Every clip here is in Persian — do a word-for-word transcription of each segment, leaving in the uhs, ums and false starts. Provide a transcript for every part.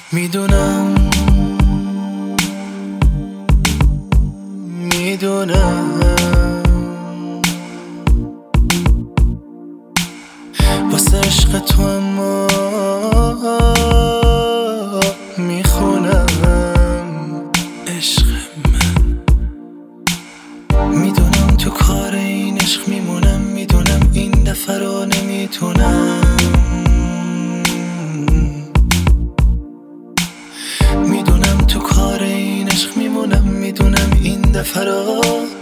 میدونم میدونم واسه عشق تو اما میخونم عشق من. میدونم تو کار این عشق میمونم، میدونم این دفعه رو نمیتونم، میدونم تو کار این عشق میمونم، میدونم این دفعه رو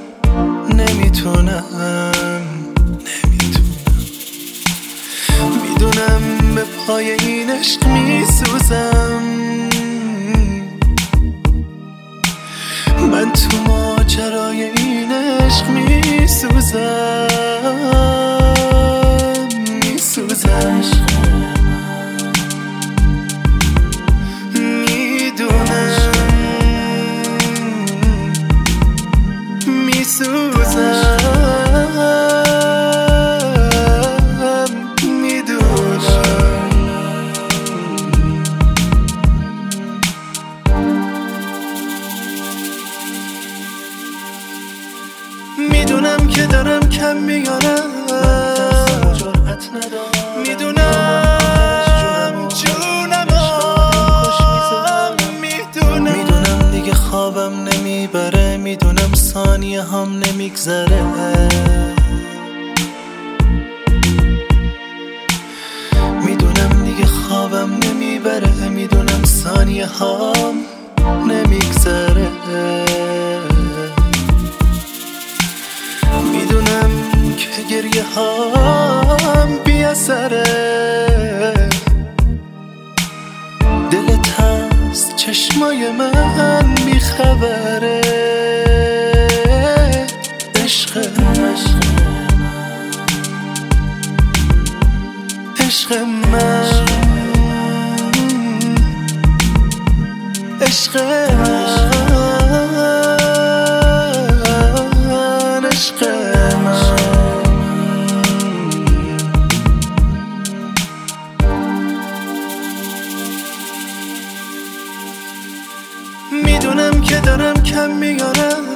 نمیتونم نمیتونم میدونم به پای این عشق میسوزم، من تو ماجرای این عشق میسوزم میسوزم میدونم که دارم کم میارم، میدونم جونم میدونم میدونم دیگه خوابم نمیبره، میدونم ثانیه هم نمیگذره، میدونم دیگه خوابم نمیبره، میدونم ثانیه هم نمیگذره، میدونم که گریه هم بی اثره، دلت هست چشمای من بی خبره، عشق من عشق من عشق من عشق من. میدونم که دارم کم میارم،